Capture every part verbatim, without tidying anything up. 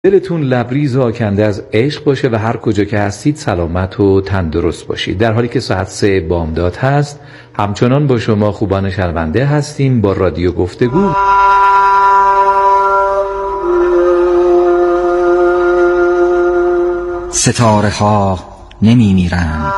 دلتون لبریز و آکنده از عشق باشه و هر کجا که هستید سلامت و تندرست باشید. در حالی که ساعت سه بامداد هست، همچنان با شما خوبان شنونده هستیم با رادیو گفتگو. ستاره ها نمی میرند.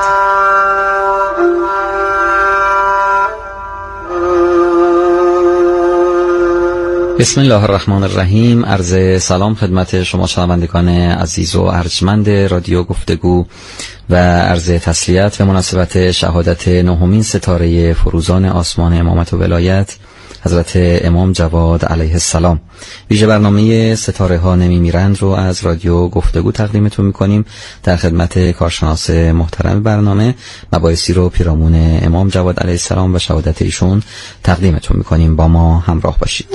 بسم الله الرحمن الرحیم. عرض سلام خدمت شما شنوندگان عزیز و ارجمند رادیو گفتگو و عرض تسلیت به مناسبت شهادت نهمین ستاره فروزان آسمان امامت و ولایت حضرت امام جواد علیه السلام. ویژه برنامه ستاره ها نمی میرند رو از رادیو گفتگو تقدیمتون میکنیم. در خدمت کارشناس محترم برنامه مباحثی رو پیرامون امام جواد علیه السلام و شهادت ایشون تقدیمتون میکنیم. با ما همراه باشید.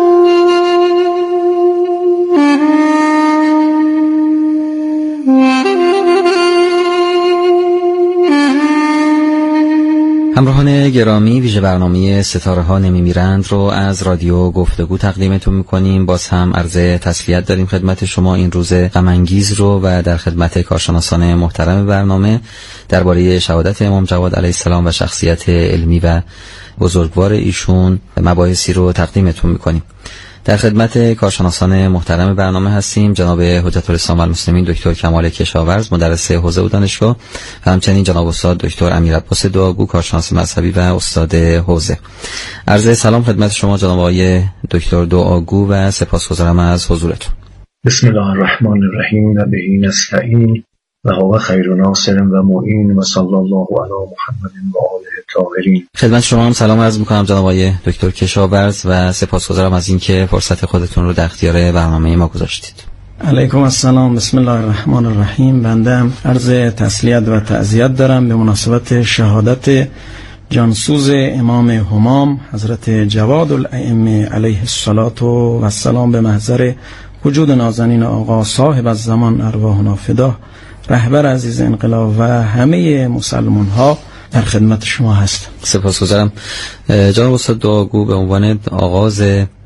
همراهان گرامی، ویژه برنامه ستاره ها نمی میرند رو از رادیو گفتگو تقدیمتون میکنیم. باز هم عرض تسلیت داریم خدمت شما این روز غم انگیز رو و در خدمت کارشناسان محترم برنامه درباره شهادت امام جواد علیه السلام و شخصیت علمی و بزرگوار ایشون مباحثی رو تقدیمتون میکنیم. در خدمت کارشناسان محترم برنامه هستیم جناب حجت الاسلام والمسلمین دکتر کمال کشاورز، مدرس حوزه و دانشگاه، و همچنین جناب استاد دکتر امیرعباس دعاگو، کارشناس مذهبی و استاد حوزه. عرض سلام خدمت شما جناب آقای دکتر دعاگو و سپاسگزارم از حضورتون. بسم الله الرحمن الرحیم و بهی نستعین و هو خیر ناصر و معین و صلی الله علی محمد و آله الطاهرین. خدمت شما هم سلام عرض میکنم جناب آقای دکتر کشاورز و سپاسگزارم از اینکه فرصت خودتون رو در اختیار برنامه ما گذاشتید. علیکم السلام. بسم الله الرحمن الرحیم. بنده هم عرض تسلیت و تعزیت دارم به مناسبت شهادت جانسوز امام همام حضرت جواد الائمه علیه السلام به محضر وجود نازنین آقا صاحب الزمان ارواحنا فدا، رهبر عزیز انقلاب و همه مسلمان ها در خدمت شما هستم. سپاسگزارم. جناب استاد دعاگو، به عنوان آغاز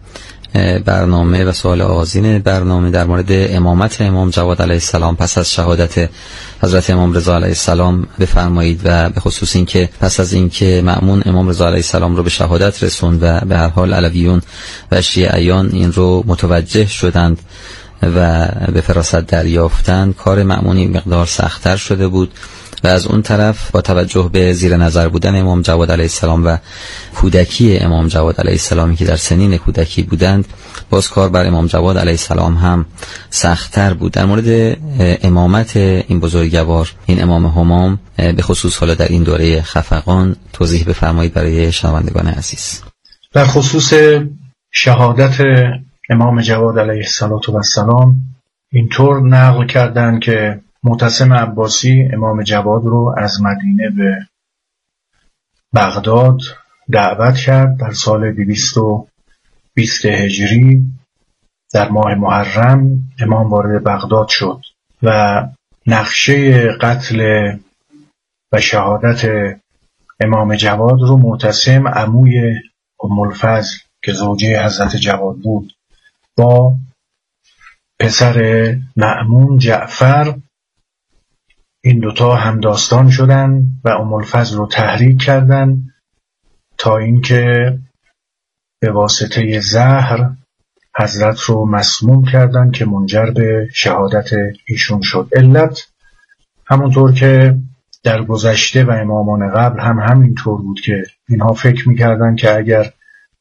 برنامه و سوال آغازین برنامه در مورد امامت امام جواد علیه السلام پس از شهادت حضرت امام رضا علیه السلام بفرمایید و به خصوص اینکه پس از اینکه مأمون امام رضا علیه السلام رو به شهادت رسوند و به هر حال علویون و شیعیان این رو متوجه شدند و به فراست دریافتند، کار مأمونی مقدار سخت‌تر شده بود و از اون طرف با توجه به زیر نظر بودن امام جواد علیه السلام و کودکی امام جواد علیه السلامی که در سنین کودکی بودند، باز کار بر امام جواد علیه السلام هم سخت‌تر بود. در مورد امامت این بزرگوار، این امام همام، به خصوص حالا در این دوره خفقان توضیح بفرمایید برای شنوندگان عزیز. در خصوص شهادت امام جواد علیه السلام اینطور نقل کردند که معتصم عباسی امام جواد رو از مدینه به بغداد دعوت کرد در سال دویست و بیست هجری. در ماه محرم امام وارد بغداد شد و نقشه قتل و شهادت امام جواد رو معتصم عموی ام الفضل که زوجه حضرت جواد بود با پسر مأمون جعفر، این دوتا همداستان شدن و ام الفضل رو تحریک کردن تا اینکه به واسطه زهر حضرت رو مسموم کردن که منجر به شهادت ایشون شد. علت همونطور که در گذشته و امامان قبل هم همینطور بود که اینها فکر میکردن که اگر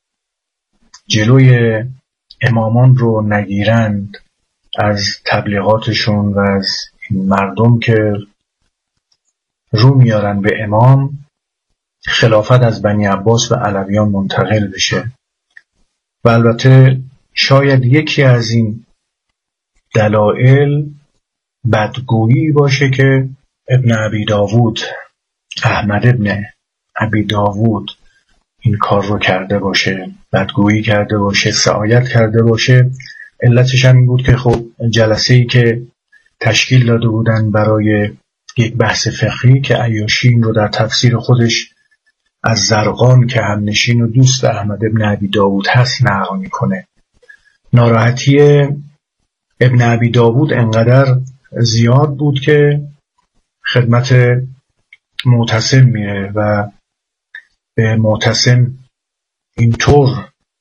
جلوی امامان رو نگیرند از تبلیغاتشون و از این مردم که رو میارن به امام، خلافت از بنی عباس و علویان منتقل بشه. و البته شاید یکی از این دلایل بدگویی باشه که ابن ابی داوود، احمد ابن ابی داوود این کار رو کرده باشه، بدگویی کرده باشه، سعایت کرده باشه. علتش هم این بود که خب جلسه‌ای که تشکیل داده بودن برای یک بحث فقهی که عیاشی رو در تفسیر خودش از زرقان که همنشین و دوست احمد ابن ابی داوود هست نقل میکنه، ناراحتی ابن ابی داود انقدر زیاد بود که خدمت معتصم میره و به معتصم اینطور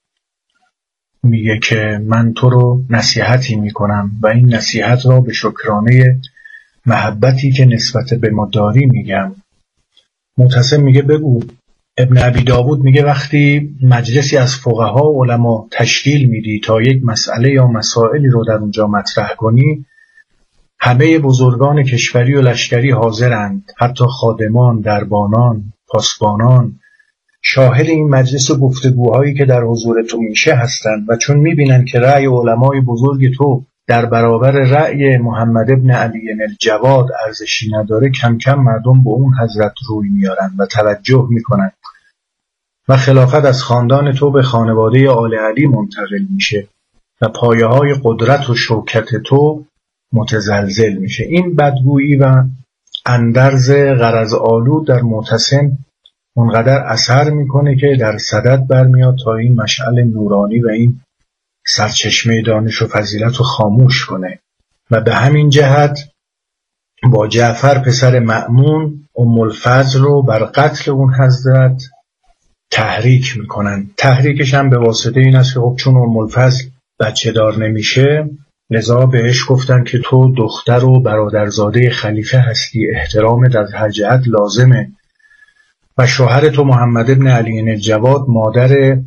میگه که من تو رو نصیحتی میکنم و این نصیحت را به شکرانه محبتی که نسبت به ما داری میگم. معتصم میگه بگو. ابن ابی داود میگه وقتی مجلسی از فقها و علما تشکیل میدی تا یک مسئله یا مسائلی رو در اونجا مطرح کنی، همه بزرگان کشوری و لشکری حاضرند، حتی خادمان، دربانان، پاسبانان، شاهد این مجلس و گفتگوهایی که در حضور تو میشه هستند و چون میبینن که رأی علمای بزرگ تو در برابر رأی محمد ابن علی الجواد ارزشی نداره، کم کم مردم به اون حضرت روی میارن و توجه میکنن و خلافت از خاندان تو به خانواده آل علی منتقل میشه و پایه های قدرت و شوکت تو متزلزل میشه. این بدگویی و اندرز غرض آلود در معتصم اونقدر اثر میکنه که در صدد برمیاد تا این مشعل نورانی و این سرچشمه دانش و فضیلت رو خاموش کنه و به همین جهت با جعفر پسر مأمون ام الفضل رو بر قتل اون حضرت تحریک میکنن. تحریکش هم به واسطه این است که خب چون ام الفضل بچه دار نمیشه، لذا بهش گفتن که تو دختر و برادرزاده خلیفه هستی، احترام در هر جهت لازمه و شوهر تو محمد ابن علی الجواد مادر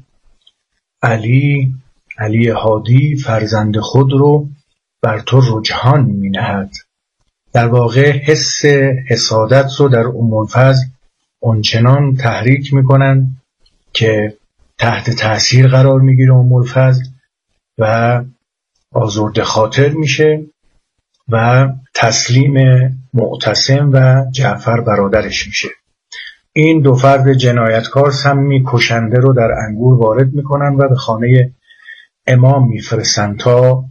علی علی هادی فرزند خود رو بر تو رجحان می نهد. در واقع حس حسادت رو در ام الفضل اونچنان تحریک می کنن که تحت تأثیر قرار می گیره ام الفضل و آزرده خاطر میشه و تسلیم معتصم و جعفر برادرش میشه. این دو فرد جنایتکار سمی کشنده رو در انگور وارد میکنن و به خانه امام میفرستن تا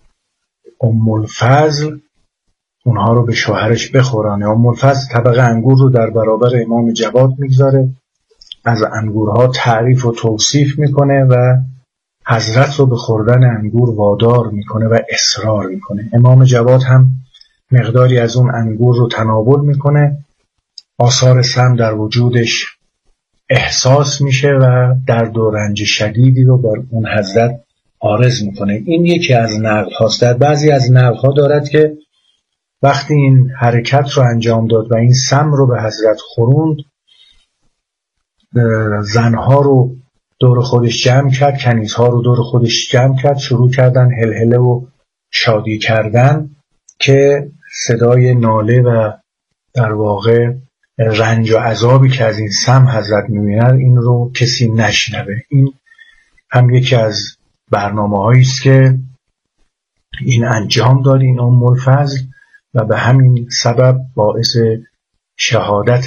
ام الفضل اونها رو به شوهرش بخورانه. ام الفضل طبق انگور رو در برابر امام جواد میگذاره، از انگورها تعریف و توصیف میکنه و حضرت رو به خوردن انگور وادار میکنه و اصرار میکنه. امام جواد هم مقداری از اون انگور رو تناول میکنه، آثار سم در وجودش احساس میشه و درد و رنج شدیدی رو بر اون حضرت عارض میکنه. این یکی از نقل هاست. در بعضی از نقل ها دارد که وقتی این حرکت رو انجام داد و این سم رو به حضرت خوروند، زنها رو دور خودش جمع کرد، کنیزها رو دور خودش جمع کرد، شروع کردن هلهله و شادی کردن که صدای ناله و در واقع رنج و عذابی که از این سم حضرت می‌بینن این رو کسی نشنوه. این هم یکی از برنامه‌هایی است که این انجام داد این ام الفضل و به همین سبب باعث شهادت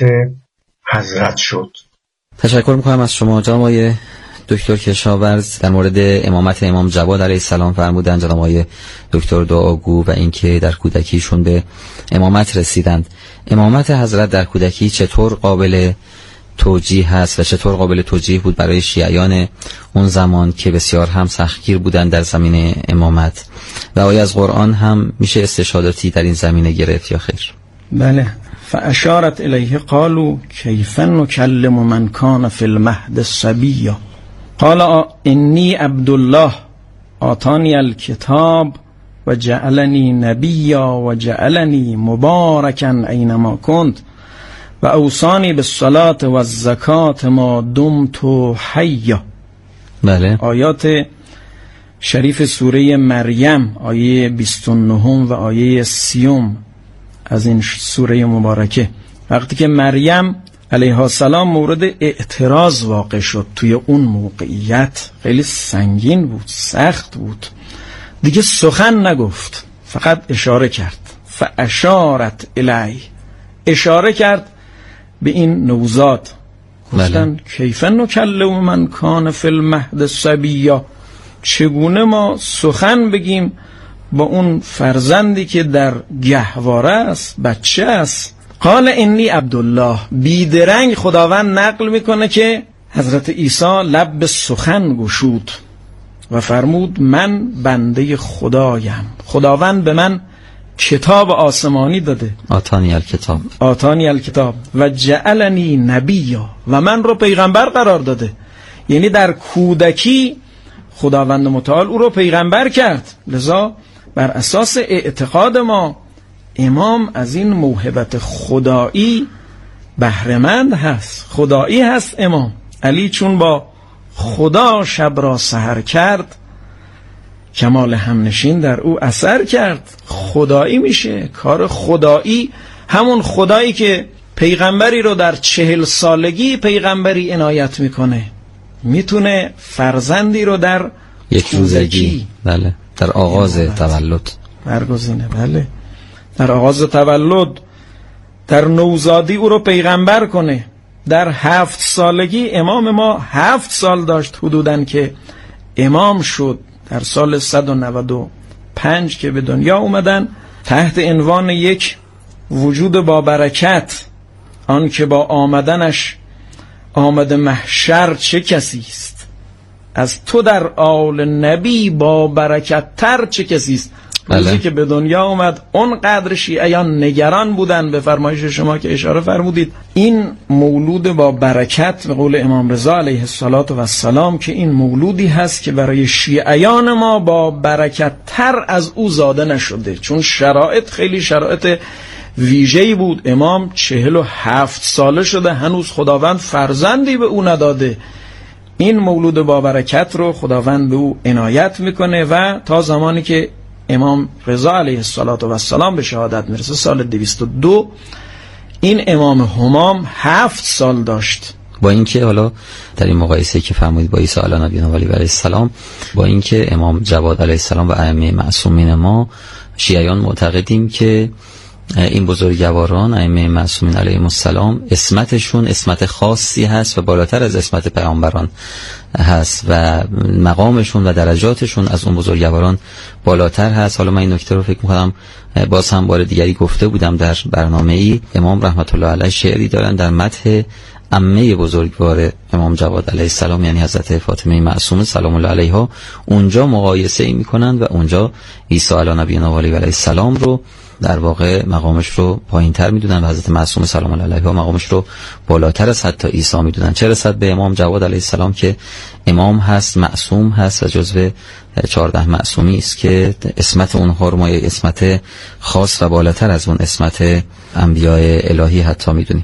حضرت شد. تشکر میکنم از شما جناب آقای دکتر کشاورز. در مورد امامت امام جواد علیه السلام فرمودن جناب آقای دکتر دعاگو و اینکه در کودکیشون به امامت رسیدند. امامت حضرت در کودکی چطور قابل توجیه هست و چطور قابل توجیه بود برای شیعیان اون زمان که بسیار هم سختگیر بودن در زمینه امامت و آیا از قرآن هم میشه استشهاداتی در این زمینه گرفت یا خیر؟ بله. فاشارت الیه قالوا کیف نکلم من کان فی المهد صبیا قال انی عبدالله آتانی الکتاب و جعلنی نبیا و جعلنی مبارکا اینما کنت و اوصانی بالصلاة و الزکاة ما دمت حیا. بله. آیات شریف سوره مریم آیه بیست و نه و آیه سی از این سوره مبارکه. وقتی که مریم علیه السلام مورد اعتراض واقع شد توی اون موقعیت خیلی سنگین بود، سخت بود، دیگه سخن نگفت، فقط اشاره کرد. فاشارت الی، اشاره کرد به این نوزاد. گفتن کیف نکلم من کان فی المهد صبیا، چگونه ما سخن بگیم با اون فرزندی که در گهواره است، بچه است. قال انی عبدالله، بیدرنگ خداوند نقل میکنه که حضرت عیسی لب به سخن گشود. و فرمود من بنده خدایم، خداوند به من کتاب آسمانی داده، آتانی الکتاب آتانی الکتاب و جعلنی نبیا، و من رو پیغمبر قرار داده. یعنی در کودکی خداوند متعال او رو پیغمبر کرد. لذا بر اساس اعتقاد ما امام از این موهبت خدایی بهره‌مند هست، خدایی هست امام. علی چون با خدا شب را سحر کرد، کمال همنشین در او اثر کرد، خدایی میشه. کار خدایی همون خدایی که پیغمبری رو در چهل سالگی پیغمبری عنایت میکنه، میتونه فرزندی رو در یک روزگی، بله، در آغاز تولد برگزینه. بله، در آغاز تولد، در نوزادی او رو پیغمبر کنه. در هفت سالگی امام ما هفت سال داشت حدوداً که امام شد. در سال صد و نود و پنج که به دنیا اومدن، تحت عنوان یک وجود با برکت، آن که با آمدنش آمد محشر چه کسی است، از تو در آل نبی با برکت تر چه کسی است. روزی بله. که به دنیا اومد اون قدر شیعیان نگران بودن، به فرمایش شما که اشاره فرمودید، این مولود با برکت به قول امام رضا علیه السلام که این مولودی هست که برای شیعیان ما با برکت تر از او زاده نشده، چون شرایط خیلی شرایط ویژه‌ای بود. امام چهل و هفت ساله شده، هنوز خداوند فرزندی به او نداده. این مولود با برکت رو خداوند به او عنایت میکنه و تا زمانی که امام رضا علیه السلام به شهادت میرسه سال دویست و دو، این امام همام هفت سال داشت. با اینکه حالا در این مقایسه که فرمودید با عیسی علی نبینا و علیه السلام، با اینکه امام جواد علیه السلام و ائمه معصومین ما شیعیان معتقدیم که این بزرگواران ائمه معصومین علیهم السلام اسمتشون اسمت خاصی هست و بالاتر از اسمت پیامبران هست و مقامشون و درجاتشون از اون بزرگواران بالاتر هست. حالا من این نکته رو فکر می‌کنم باز هم بار دیگری گفته بودم در برنامه‌ای. امام رحمت الله علیه شعری دارن در مدح عمه بزرگوار امام جواد علیه السلام، یعنی حضرت فاطمه معصومه سلام الله علیها، اونجا مقایسه ای می‌کنند و اونجا عیسی علی نبینا و علیه السلام رو در واقع مقامش رو پایین تر میدونن و حضرت معصومه سلام الله علیها مقامش رو بالاتر از حتی عیسی میدونن. چه رسد به امام جواد علیه السلام که امام هست، معصوم هست و جزو چهارده معصومی است که اسمت اونها رو ما اسمت خاص و بالاتر از اون اسمت انبیاء الهی حتی میدونیم.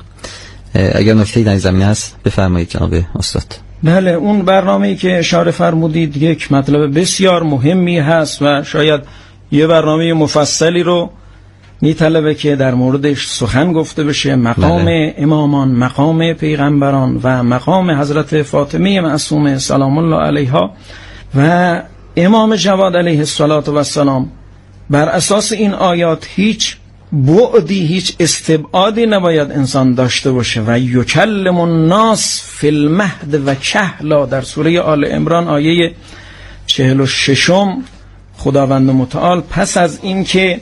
اگر نکته‌ای در این زمینه هست بفرمایید جناب استاد. بله، اون برنامه‌ای که اشاره فرمودید یک مطلب بسیار مهمی هست و شاید یه برنامه مفصلی رو میطلبه که در موردش سخن گفته بشه. مقام بله. امامان، مقام پیغمبران و مقام حضرت فاطمه معصومه سلام الله علیها و امام جواد علیه السلام. بر اساس این آیات هیچ بعدی، هیچ استبعادی نباید انسان داشته باشه. و یکلم الناس فی المهد و کهلا، در سوره آل عمران آیه چهل و ششم خداوند متعال پس از این که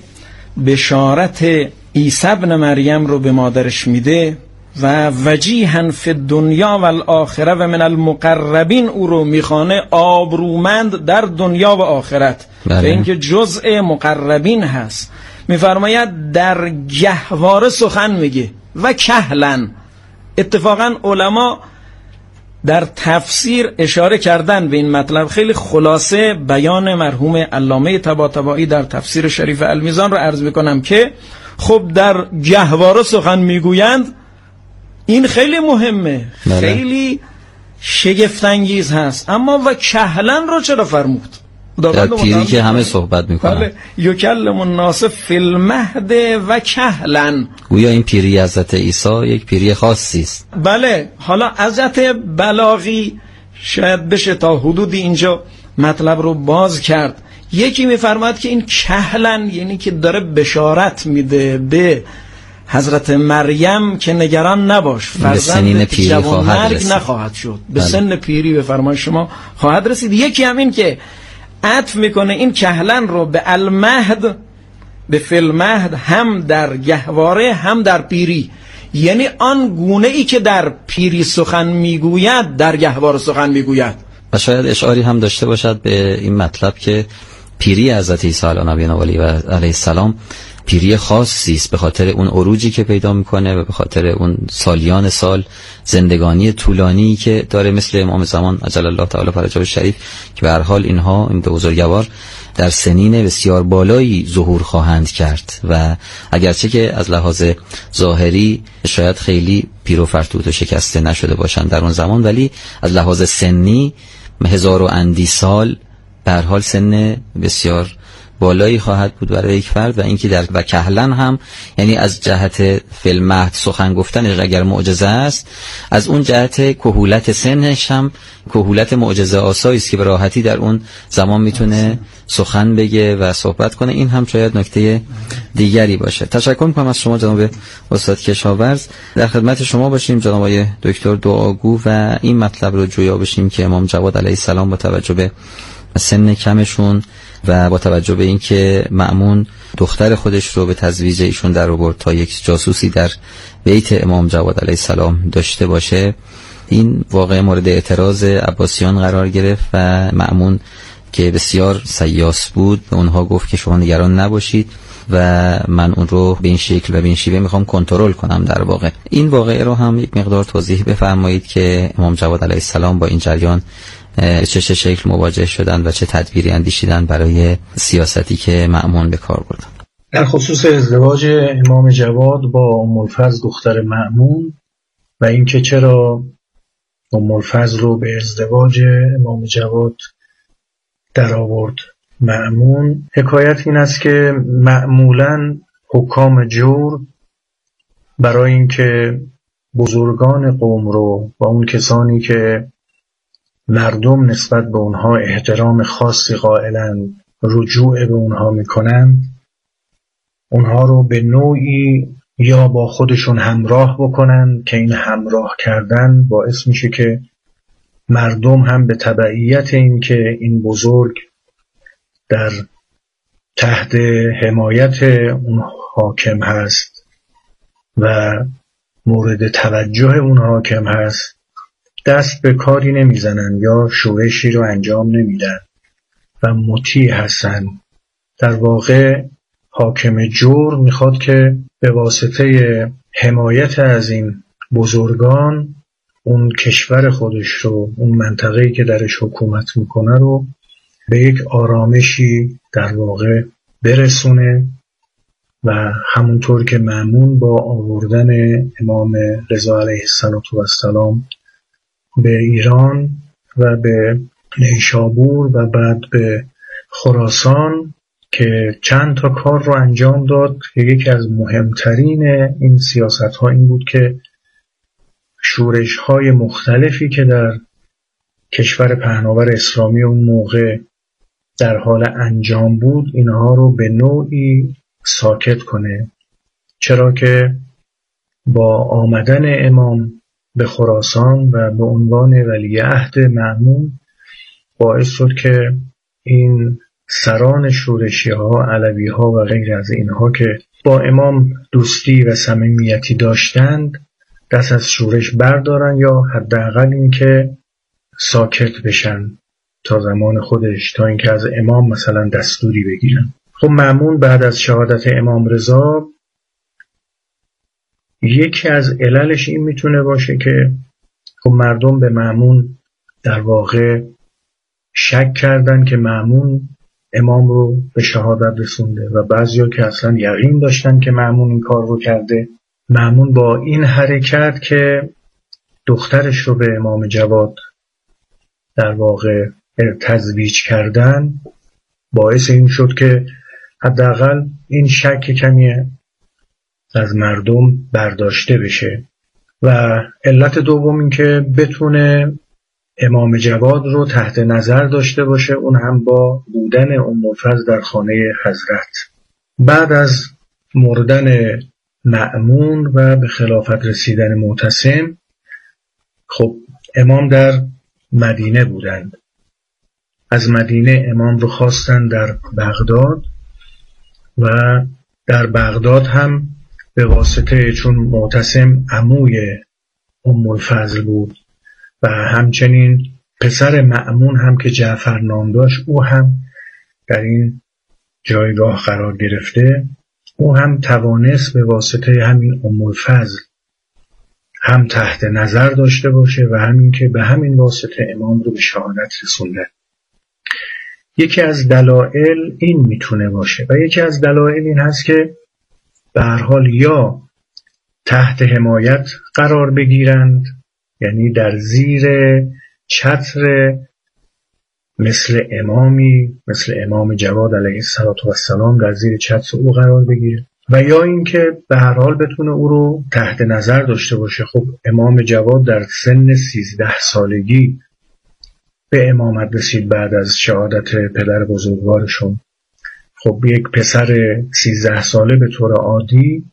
بشارت عیسی ابن مریم رو به مادرش میده و وجیها فی الدنیا و الاخره و من المقربین او رو میخوانه آبرومند در دنیا و آخرت، به اینکه جزء مقربین هست، میفرماید در گهواره سخن میگه و کهلن. اتفاقا علما در تفسیر اشاره کردن به این مطلب. خیلی خلاصه بیان مرحوم علامه طباطبایی در تفسیر شریف المیزان رو عرض میکنم که خب در گهواره سخن میگویند، این خیلی مهمه، بله. خیلی شگفت‌انگیز هست. اما و کهلن رو چرا فرمود؟ در پیری که همه صحبت میکنن. بله، یکلم الناس فی المهد و کهلن. گویا این پیری حضرت عیسی یک پیری خاصی است. بله، حالا حضرت بلاغی شاید بشه تا حدودی اینجا مطلب رو باز کرد. یکی میفرماد که این کهلن یعنی که داره بشارت میده به حضرت مریم که نگران نباش، فرزند جوانمرگ نخواهد شد، به بله. سن پیری به فرمان شما خواهد رسید. یکی همین که عطف میکنه این کهلن رو به المهد، به فی المهد، هم در گهواره هم در پیری، یعنی آن گونه ای که در پیری سخن میگوید در گهواره سخن میگوید. و شاید اشعاری هم داشته باشد به این مطلب که پیری حضرت عیسی علیه نبینا و علیه السلام پیری خاصی است به خاطر اون عروجی که پیدا میکنه و به خاطر اون سالیان سال زندگانی طولانی که داره، مثل امام زمان عجل الله تعالی فرجه الشریف که به هر حال اینها این دو بزرگوار در سنین بسیار بالایی ظهور خواهند کرد و اگرچه که از لحاظ ظاهری شاید خیلی پیر و فرتوت و شکسته نشده باشند در اون زمان، ولی از لحاظ سنی هزار و اندی سال به هر حال سن بسیار بالایی خواهد بود برای یک فرد و اینکه در و کهلن هم، یعنی از جهت فیلم مهد سخن گفتنش اگر معجزه است، از اون جهت کهولت سنش هم کهولت معجزه آسایی است که به راحتی در اون زمان میتونه سخن بگه و صحبت کنه. این هم شاید نکته دیگری باشه. تشکر میکنم از شما جناب استاد کشاورز. در خدمت شما باشیم جناب آقای دکتر دعاگو و این مطلب رو جویا بشیم که امام جواد علیه السلام با توجه به سن کمشون و با توجه به اینکه مأمون دختر خودش رو به تزویج ایشون در آورد تا یک جاسوسی در بیت امام جواد علیه السلام داشته باشه، این واقعا مورد اعتراض عباسیان قرار گرفت و مأمون که بسیار سیاس بود به اونها گفت که شما نگران نباشید و من اون رو به این شکل و به این شیوه میخوام کنترل کنم. در واقع این واقعه رو هم یک مقدار توضیح بفرمایید که امام جواد علیه السلام با این جریان چه چه شکل مواجه شدن و چه تدبیری اندیشیدن برای سیاستی که مأمون به کار بردن. در خصوص ازدواج امام جواد با ام الفضل دختر مأمون و اینکه چرا ام الفضل رو به ازدواج امام جواد در آورد مأمون، حکایت این است که معمولاً حکام جور برای اینکه بزرگان قوم رو با اون کسانی که مردم نسبت به اونها احترام خاصی قائلند رجوع به اونها میکنند، اونها رو به نوعی یا با خودشون همراه بکنند که این همراه کردن باعث میشه که مردم هم به تبعیت این که این بزرگ در تحت حمایت اون حاکم هست و مورد توجه اون حاکم هست دست به کاری نمیزنن یا شورشی رو انجام نمیدن و مطیع هستن. در واقع حاکم جور میخواد که به واسطه حمایت از این بزرگان اون کشور خودش رو، اون منطقه‌ای که درش حکومت میکنه رو به یک آرامشی در واقع برسونه و همونطور که مأمون با آوردن امام رضا علیه السلام به ایران و به نیشابور و بعد به خراسان که چند تا کار رو انجام داد که یکی از مهمترین این سیاست ها این بود که شورش های مختلفی که در کشور پهناور اسلامی اون موقع در حال انجام بود اینها رو به نوعی ساکت کنه، چرا که با آمدن امام به خراسان و به عنوان ولیعهد مأمون باعث شد که این سران شورشی ها، علوی ها و غیر از اینها که با امام دوستی و صمیمیتی داشتند دست از شورش بردارن یا حداقل این که ساکت بشن تا زمان خودش، تا اینکه از امام مثلا دستوری بگیرن. خب مأمون بعد از شهادت امام رضا یکی از عللش این میتونه باشه که خب مردم به مأمون در واقع شک کردن که مأمون امام رو به شهادت رسونده و بعضیا که اصلا یقین داشتن که مأمون این کار رو کرده. مأمون با این حرکت که دخترش رو به امام جواد در واقع تزویج کردن باعث این شد که حداقل این شک کمی از مردم برداشته بشه و علت دوم این که بتونه امام جواد رو تحت نظر داشته باشه، اون هم با بودن ام الفضل در خانه حضرت. بعد از مردن مأمون و به خلافت رسیدن معتصم، خب امام در مدینه بودند. از مدینه امام رو خواستن در بغداد و در بغداد هم به واسطه چون معتصم عموی ام الفضل بود و همچنین پسر مأمون هم که جعفر نام داشت، او هم در این جایگاه قرار گرفته. او هم توانست به واسطه همین ام الفضل هم تحت نظر داشته باشه و همین که به همین واسطه امام رو به شهادت رسونده. یکی از دلایل این میتونه باشه و یکی از دلایل این هست که به هر حال یا تحت حمایت قرار بگیرند، یعنی در زیر چتر مثل امامی مثل امام جواد علیه السلام در زیر چتر او قرار بگیره، و یا اینکه به هر حال بتونه او رو تحت نظر داشته باشه. خب امام جواد در سن سیزده سالگی به امامت رسید بعد از شهادت پدر بزرگوارشون. خب یک پسر سیزده ساله به طور عادی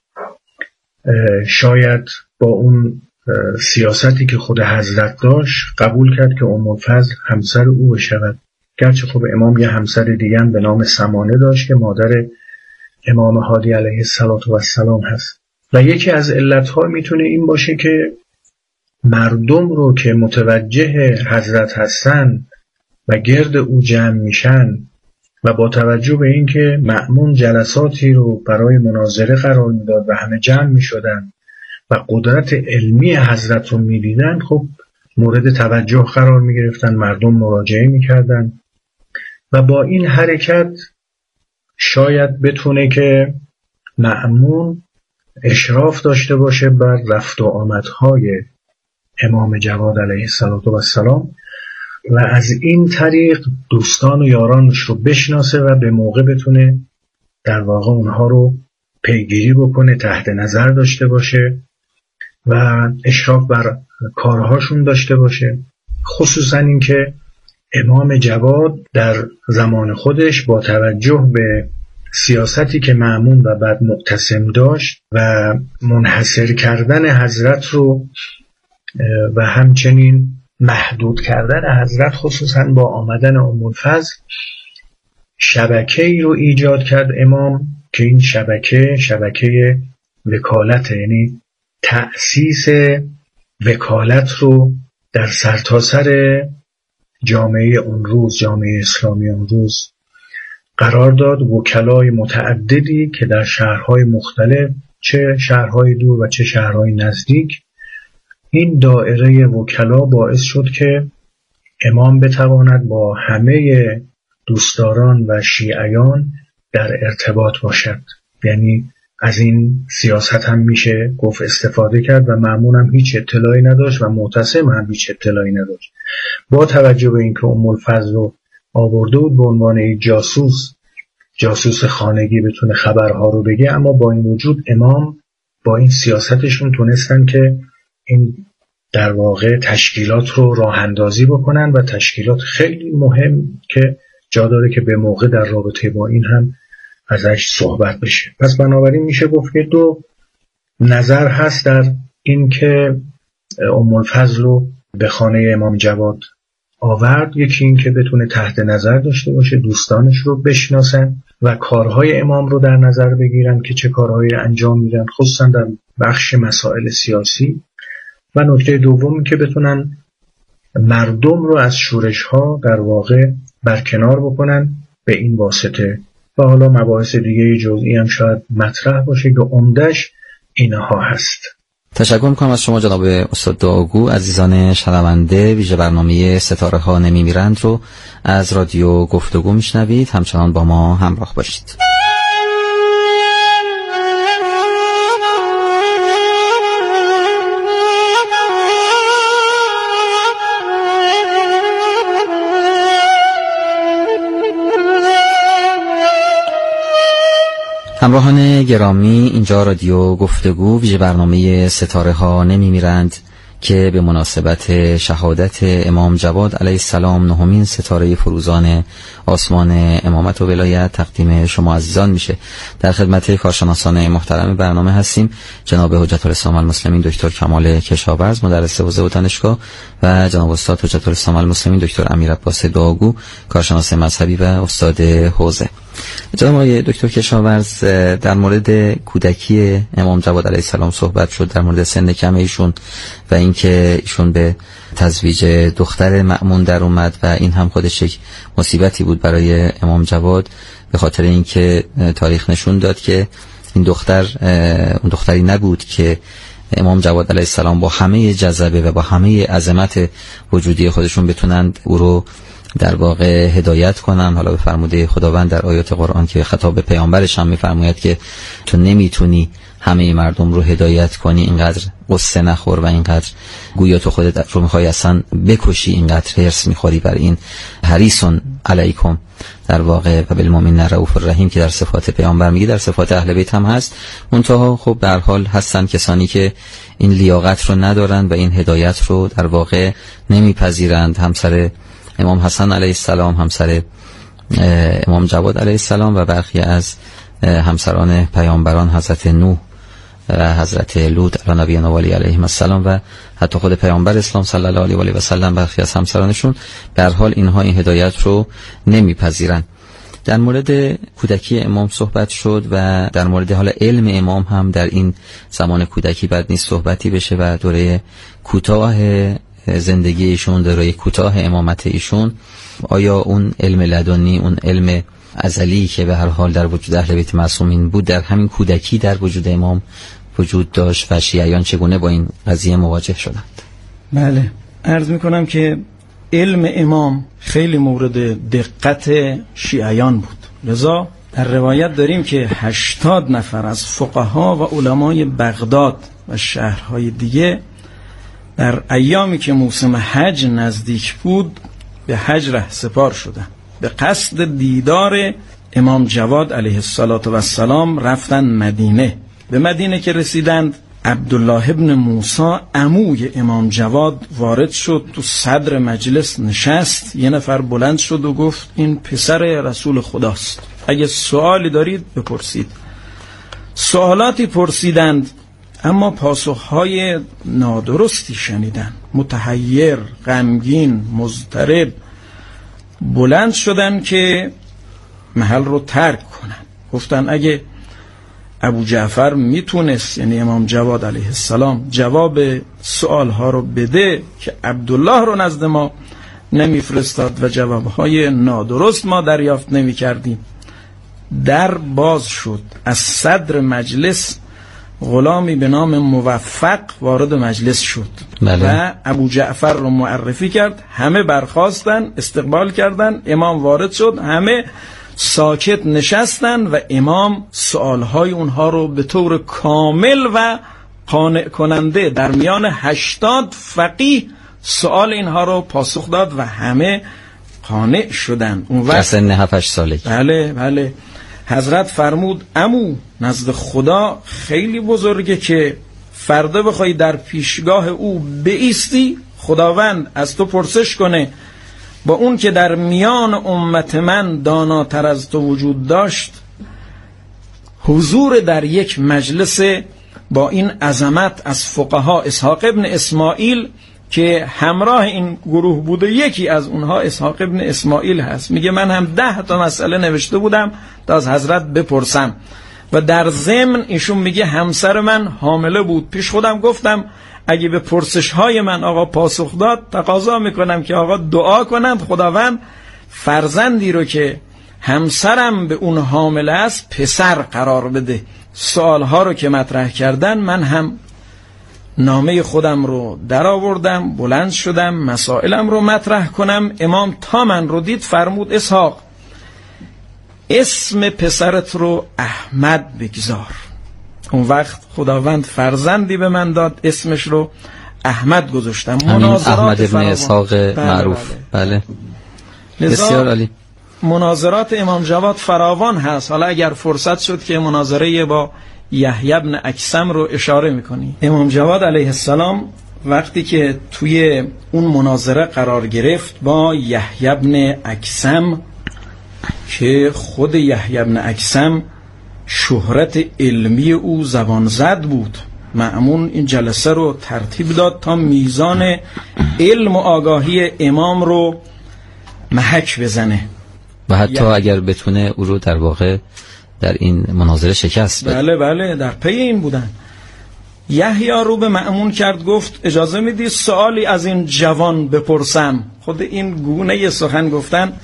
شاید با اون سیاستی که خود حضرت داشت قبول کرد که ام الفضل همسر او بشود، گرچه خب امام یه همسر دیگه به نام سمانه داشت که مادر امام هادی علیه السلام هست. و یکی از علتها میتونه این باشه که مردم رو که متوجه حضرت هستن و گرد او جمع میشن و با توجه به این که مأمون جلساتی رو برای مناظره قرار میداد و همه جمع میشدن و قدرت علمی حضرت رو میدیدن، خب مورد توجه قرار میگرفتن، مردم مراجعه میکردن و با این حرکت شاید بتونه که مأمون اشراف داشته باشه بر رفت و آمدهای امام جواد علیه السلام و از این طریق دوستان و یارانش رو بشناسه و به موقع بتونه در واقع اونها رو پیگیری بکنه، تحت نظر داشته باشه و اشراف بر کارهاشون داشته باشه. خصوصا اینکه امام جواد در زمان خودش با توجه به سیاستی که مأمون و بعد معتصم داشت و منحصر کردن حضرت رو و همچنین محدود کردن حضرت خصوصا با آمدن ام الفضل شبکه‌ای رو ایجاد کرد امام که این شبکه شبکه وکالت، یعنی تأسیس وکالت رو در سرتاسر جامعه اون روز، جامعه اسلامی اون روز قرار داد. وکلای متعددی که در شهرهای مختلف، چه شهرهای دور و چه شهرهای نزدیک، این دایره وکلا باعث شد که امام بتواند با همه دوستداران و شیعیان در ارتباط باشد. یعنی از این سیاست هم میشه گفت استفاده کرد و مأمون هم هیچ اطلاعی نداشت و معتصم هم هیچ اطلاعی نداشت. با توجه به اینکه ام الفضل رو آورده بود به عنوان جاسوس جاسوس خانگی بتونه خبرها رو بگه، اما با این وجود امام با این سیاستشون تونستن که این در واقع تشکیلات رو راه اندازی بکنن و تشکیلات خیلی مهم که جا داره که به موقع در رابطه با این هم ازش صحبت بشه. پس بنابراین میشه گفت که دو نظر هست در این که ام الفضل رو به خانه امام جواد آورد. یکی این که بتونه تحت نظر داشته باشه، دوستانش رو بشناسن و کارهای امام رو در نظر بگیرن که چه کارهایی انجام میدن، خصوصا در بخش مسائل سیاسی. و نکته دوم که بتونن مردم رو از شورش ها در واقع برکنار بکنن به این واسطه. و حالا مباحث دیگه جزئی هم شاید مطرح باشه که عمدش اینها هست. تشکر میکنم از شما جناب استاد دعاگو. عزیزان شنونده، ویژه برنامه ستاره ها نمیمیرند رو از رادیو گفتگو میشنوید. همچنان با ما همراه باشید. همراهان گرامی، اینجا رادیو گفتگو ویژه برنامه ستاره ها نمیمیرند که به مناسبت شهادت امام جواد علیه السلام نهمین ستاره فروزان آسمان امامت و ولایت تقدیم شما عزیزان میشه. در خدمت کارشناسان محترم برنامه هستیم، جناب حجت الاسلام المسلمین دکتر کمال کشاورز مدرس حوزه و دانشگاه و جناب استاد حجت الاسلام المسلمین دکتر امیر عباس دعاگو کارشناس مذهبی و استاد حوزه. جناب آقای دکتر کشاورز، در مورد کودکی امام جواد علیه السلام صحبت شد، در مورد سن کم ایشون و اینکه ایشون به تزویج دختر مأمون در اومد و این هم خودش یک مصیبتی بود برای امام جواد، به خاطر اینکه تاریخ نشون داد که این دختر اون دختری نبود که امام جواد علیه السلام با همه جذبه و با همه عظمت وجودی خودشون بتونند او رو در واقع هدایت کنن. حالا به فرموده خداوند در آیات قرآن که خطاب به پیامبرش هم میفرماید که تو نمیتونی همه مردم رو هدایت کنی، اینقدر قصه نخور و اینقدر گویا تو خودت رو میخوای اصلا بکشی، اینقدر حرص میخوری بر این. حریصون علیکم در واقع و بالمؤمنین رؤوف الرحیم که در صفات پیامبر میگه، در صفات اهل بیت هم هست. منتها خب به هر حال هستن کسانی که این لیاقت رو ندارن و این هدایت رو در واقع نمیپذیرند. همسر امام حسن علیه السلام، همسر امام جواد علیه السلام و برخی از همسران پیامبران حضرت نوح و حضرت لوط علی نبینا و علیهم السلام و حتی خود پیامبر اسلام صلی الله علیه و آله و سلم، برخی از همسرانشون به هر حال اینها این هدایت رو نمیپذیرن. در مورد کودکی امام صحبت شد و در مورد حال علم امام هم در این زمان کودکی بد نیست صحبتی بشه و دوره کوتاه زندگی ایشون، دوره کوتاه امامت ایشون، آیا اون علم لدنی، اون علم ازلی که به هر حال در وجود اهل بیت معصومین بود، در همین کودکی در وجود امام وجود داشت و شیعیان چگونه با این قضیه مواجه شدند؟ بله، عرض میکنم که علم امام خیلی مورد دقت شیعیان بود. لذا در روایت داریم که هشتاد نفر از فقها و علمای بغداد و شهرهای دیگه در ایامی که موسم حج نزدیک بود به حج رهسپار شدن، به قصد دیدار امام جواد علیه السلام رفتن مدینه. به مدینه که رسیدند، عبدالله ابن موسی عموی امام جواد وارد شد، تو صدر مجلس نشست. یه نفر بلند شد و گفت این پسر رسول خداست، اگه سوالی دارید بپرسید. سوالاتی پرسیدند اما پاسخهای نادرستی شنیدن، متحیر، غمگین، مضطرب. بلند شدن که محل رو ترک کنن. گفتن اگه ابو جعفر میتونست، یعنی امام جواد علیه السلام، جواب سوالها رو بده که عبدالله رو نزد ما نمیفرستاد و جوابهای نادرست ما دریافت نمی کردیم. در باز شد. از صدر مجلس غلامی به نام موفق وارد مجلس شد. بله. و ابو جعفر رو معرفی کرد. همه برخاستن، استقبال کردن. امام وارد شد، همه ساکت نشستن و امام سوالهای اونها رو به طور کامل و قانع کننده در میان هشتاد فقیه سوال اینها رو پاسخ داد و همه قانع شدن. اون وقت سن هفت هشت سالگی. بله بله. حضرت فرمود عمو، نزد خدا خیلی بزرگه که فردا بخوای در پیشگاه او بایستی، خداوند از تو پرسش کنه با اون که در میان امت من داناتر از تو وجود داشت، حضور در یک مجلس با این عظمت از فقها، اسحاق ابن اسماعیل که همراه این گروه بوده، یکی از اونها اسحاق ابن اسماعیل هست، میگه من هم ده تا مسئله نوشته بودم تا از حضرت بپرسم. و در ضمن ایشون میگه همسر من حامله بود، پیش خودم گفتم اگه به پرسش های من آقا پاسخ داد، تقاضا میکنم که آقا دعا کنم خداوند فرزندی رو که همسرم به اون حامله است پسر قرار بده. سوالها رو که مطرح کردن، من هم نامه خودم رو در آوردم، بلند شدم مسائلم رو مطرح کنم. امام تا من رو دید فرمود اسحاق، اسم پسرت رو احمد بگذار. اون وقت خداوند فرزندی به من داد، اسمش رو احمد گذاشتم. مناظرات احمد ابن اسحاق معروف. بله, بله. بسیار عالی. مناظرات امام جواد فراوان هست. حالا اگر فرصت شد که مناظره با یحیی بن اکثم رو اشاره میکنی. امام جواد علیه السلام وقتی که توی اون مناظره قرار گرفت با یحیی بن اکثم که خود یحیی بن اکثم شهرت علمی او زبان زد بود، مأمون این جلسه رو ترتیب داد تا میزان علم و آگاهی امام رو محک بزنه. و حتی یه... اگر بتونه او رو در واقع در این مناظره شکست بده. بله بله در پی این بودن. یحیی رو به مأمون کرد، گفت اجازه میدی سوالی از این جوان بپرسم. خود این گونه سخن گفتن